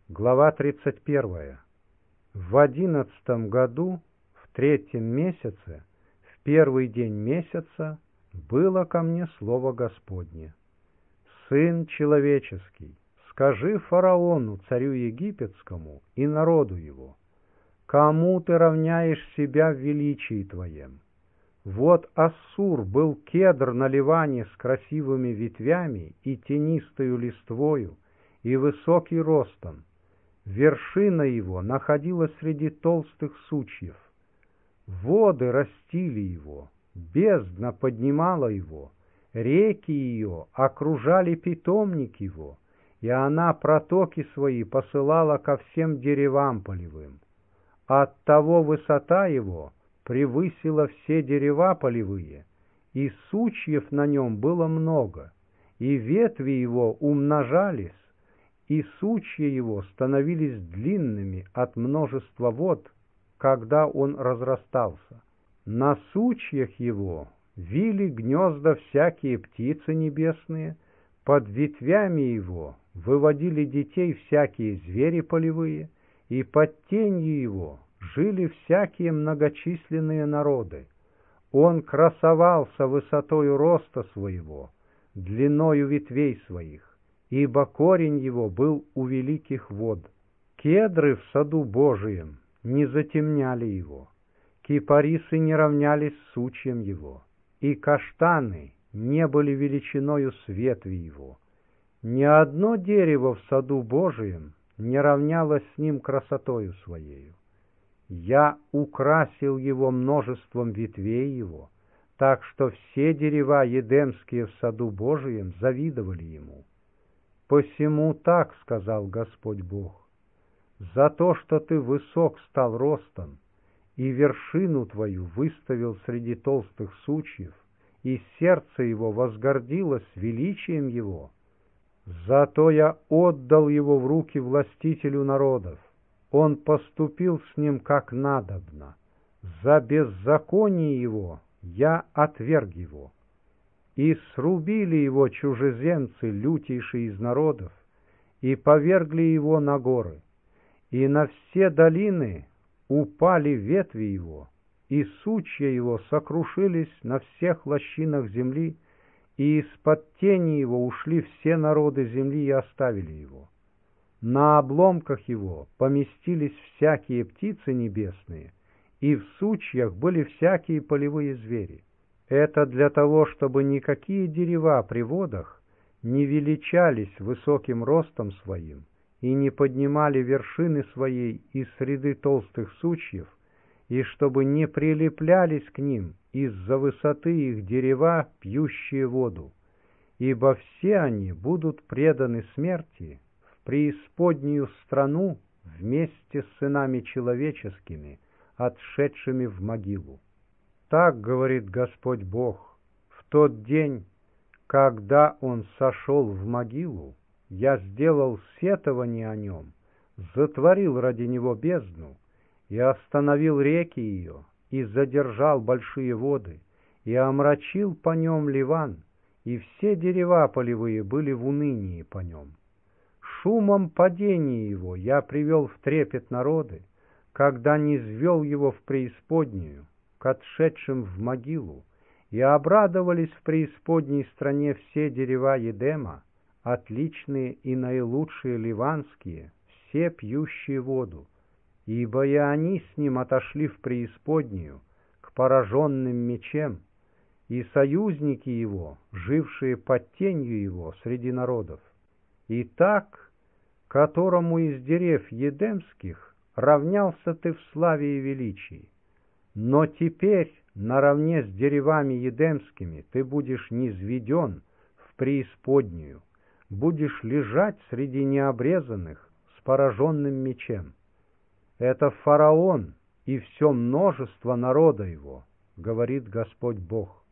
Глава 31. В 11 году, в 3 месяце, в 1 день месяца, было ко мне слово Господне: «Сын человеческий, скажи фараону, царю египетскому, и народу его: кому ты равняешь себя в величии твоем? Вот Ассур был кедр на Ливане с красивыми ветвями и тенистою листвою, и высокий ростом. Вершина его находилась среди толстых сучьев. Воды растили его, бездна поднимала его, реки ее окружали питомник его, и она протоки свои посылала ко всем деревам полевым. Оттого высота его превысила все дерева полевые, и сучьев на нем было много, и ветви его умножались, и сучья его становились длинными от множества вод, когда он разрастался. На сучьях его вили гнезда всякие птицы небесные, под ветвями его выводили детей всякие звери полевые, и под тенью его жили всякие многочисленные народы. Он красовался высотою роста своего, длиною ветвей своих, ибо корень его был у великих вод. Кедры в саду Божием не затемняли его, кипарисы не равнялись сучьям его, и каштаны не были величиною с ветви его. Ни одно дерево в саду Божием не равнялось с ним красотою своею. Я украсил его множеством ветвей его, так что все дерева едемские в саду Божием завидовали ему. Посему так сказал Господь Бог: за то, что ты высок стал ростом, и вершину твою выставил среди толстых сучьев, и сердце его возгордилось величием его, зато я отдал его в руки властителю народов. Он поступил с ним как надобно. За беззаконие его я отверг его. И срубили его чужеземцы, лютейшие из народов, и повергли его на горы, и на все долины упали ветви его, и сучья его сокрушились на всех лощинах земли, и из-под тени его ушли все народы земли и оставили его. На обломках его поместились всякие птицы небесные, и в сучьях были всякие полевые звери. Это для того, чтобы никакие дерева при водах не величались высоким ростом своим и не поднимали вершины своей из среды толстых сучьев, и чтобы не прилеплялись к ним из-за высоты их дерева, пьющие воду, ибо все они будут преданы смерти в преисподнюю страну вместе с сынами человеческими, отшедшими в могилу. Так говорит Господь Бог: в тот день, когда он сошел в могилу, я сделал сетование о нем, затворил ради него бездну, и остановил реки ее, и задержал большие воды, и омрачил по нем Ливан, и все дерева полевые были в унынии по нем. Шумом падения его я привел в трепет народы, когда низвел его в преисподнюю, к отшедшим в могилу, и обрадовались в преисподней стране все дерева Едема, отличные и наилучшие ливанские, все пьющие воду, ибо и они с ним отошли в преисподнюю, к пораженным мечем, и союзники его, жившие под тенью его среди народов. И так, которому из дерев едемских равнялся ты в славе и величии. Но теперь наравне с деревами едемскими ты будешь низведен в преисподнюю, будешь лежать среди необрезанных с пораженным мечем. Это фараон и все множество народа его, говорит Господь Бог.